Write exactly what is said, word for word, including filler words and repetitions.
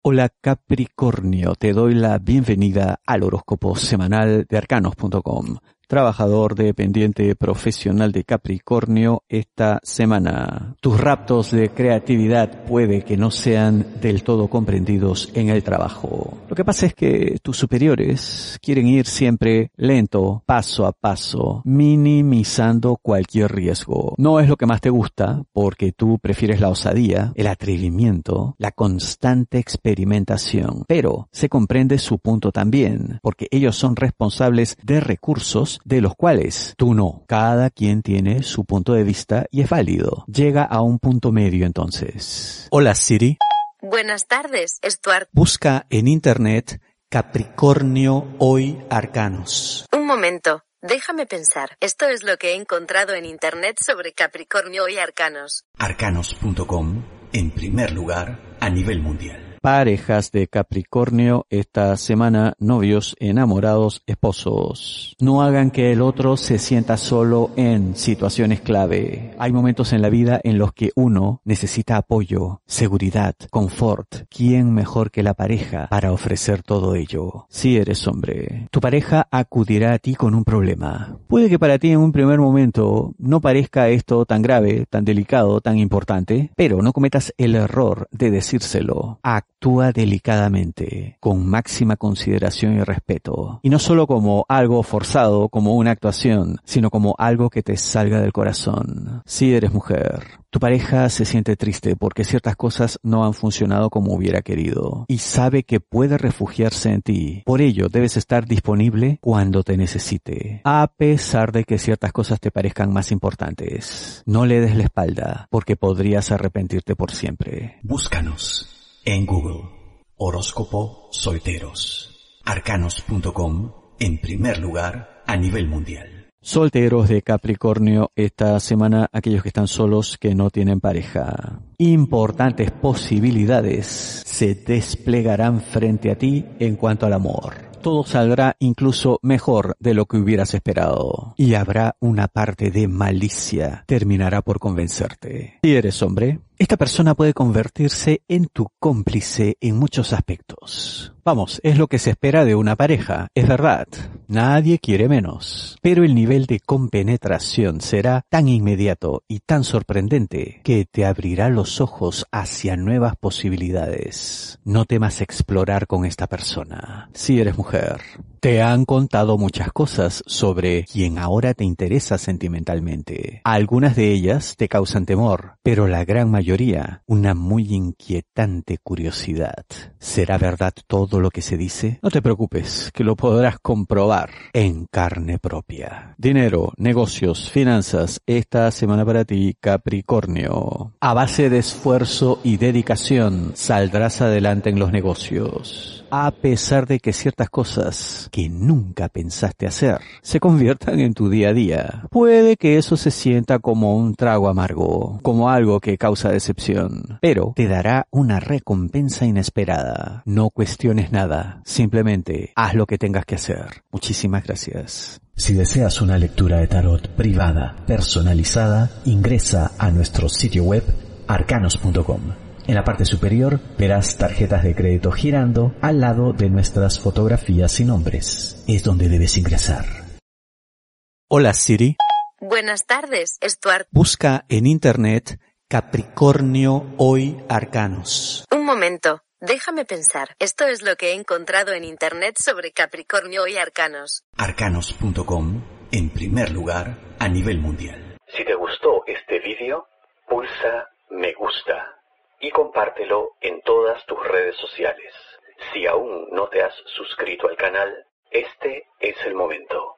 Hola Capricornio, te doy la bienvenida al horóscopo semanal de arcanos punto com. Trabajador dependiente profesional de Capricornio esta semana. Tus raptos de creatividad puede que no sean del todo comprendidos en el trabajo. Lo que pasa es que tus superiores quieren ir siempre lento, paso a paso, minimizando cualquier riesgo. No es lo que más te gusta, porque tú prefieres la osadía, el atrevimiento, la constante experimentación. Pero se comprende su punto también, porque ellos son responsables de recursos de los cuales tú no. Cada quien tiene su punto de vista y es válido. Llega a un punto medio entonces. Hola Siri. Buenas tardes, Stuart. Busca en internet Capricornio Hoy Arcanos. Un momento, déjame pensar. Esto es lo que he encontrado en internet sobre Capricornio y Arcanos. arcanos punto com, en primer lugar a nivel mundial. Parejas de Capricornio esta semana, novios, enamorados, esposos. No hagan que el otro se sienta solo en situaciones clave. Hay momentos en la vida en los que uno necesita apoyo, seguridad, confort. ¿Quién mejor que la pareja para ofrecer todo ello? Si eres hombre, tu pareja acudirá a ti con un problema. Puede que para ti en un primer momento no parezca esto tan grave, tan delicado, tan importante, pero no cometas el error de decírselo. Actúa delicadamente, con máxima consideración y respeto. Y no solo como algo forzado, como una actuación, sino como algo que te salga del corazón. Si eres mujer, tu pareja se siente triste porque ciertas cosas no han funcionado como hubiera querido y sabe que puede refugiarse en ti. Por ello, debes estar disponible cuando te necesite, a pesar de que ciertas cosas te parezcan más importantes. No le des la espalda porque podrías arrepentirte por siempre. Búscanos en Google, horóscopo solteros. arcanos punto com, en primer lugar a nivel mundial. Solteros de Capricornio esta semana, aquellos que están solos, que no tienen pareja. Importantes posibilidades se desplegarán frente a ti en cuanto al amor. Todo saldrá incluso mejor de lo que hubieras esperado. Y habrá una parte de malicia. Terminará por convencerte. Si eres hombre, esta persona puede convertirse en tu cómplice en muchos aspectos. Vamos, es lo que se espera de una pareja. Es verdad, nadie quiere menos. Pero el nivel de compenetración será tan inmediato y tan sorprendente que te abrirá los ojos hacia nuevas posibilidades. No temas explorar con esta persona. Si eres mujer, te han contado muchas cosas sobre quien ahora te interesa sentimentalmente. Algunas de ellas te causan temor, pero la gran mayoría, una muy inquietante curiosidad. ¿Será verdad todo lo que se dice? No te preocupes, que lo podrás comprobar en carne propia. Dinero, negocios, finanzas, esta semana para ti, Capricornio. A base de esfuerzo y dedicación, saldrás adelante en los negocios. A pesar de que ciertas cosas que nunca pensaste hacer se conviertan en tu día a día. Puede que eso se sienta como un trago amargo, como algo que causa decepción, pero te dará una recompensa inesperada. No cuestiones nada, simplemente haz lo que tengas que hacer. Muchísimas gracias. Si deseas una lectura de tarot privada, personalizada, ingresa a nuestro sitio web arcanos punto com. En la parte superior verás tarjetas de crédito girando al lado de nuestras fotografías y nombres. Es donde debes ingresar. Hola Siri. Buenas tardes, Stuart. Busca en internet Capricornio Hoy Arcanos. Un momento, déjame pensar. Esto es lo que he encontrado en internet sobre Capricornio y Arcanos. arcanos punto com, en primer lugar a nivel mundial. Si te gustó este vídeo, pulsa me gusta y compártelo en todas tus redes sociales. Si aún no te has suscrito al canal, este es el momento.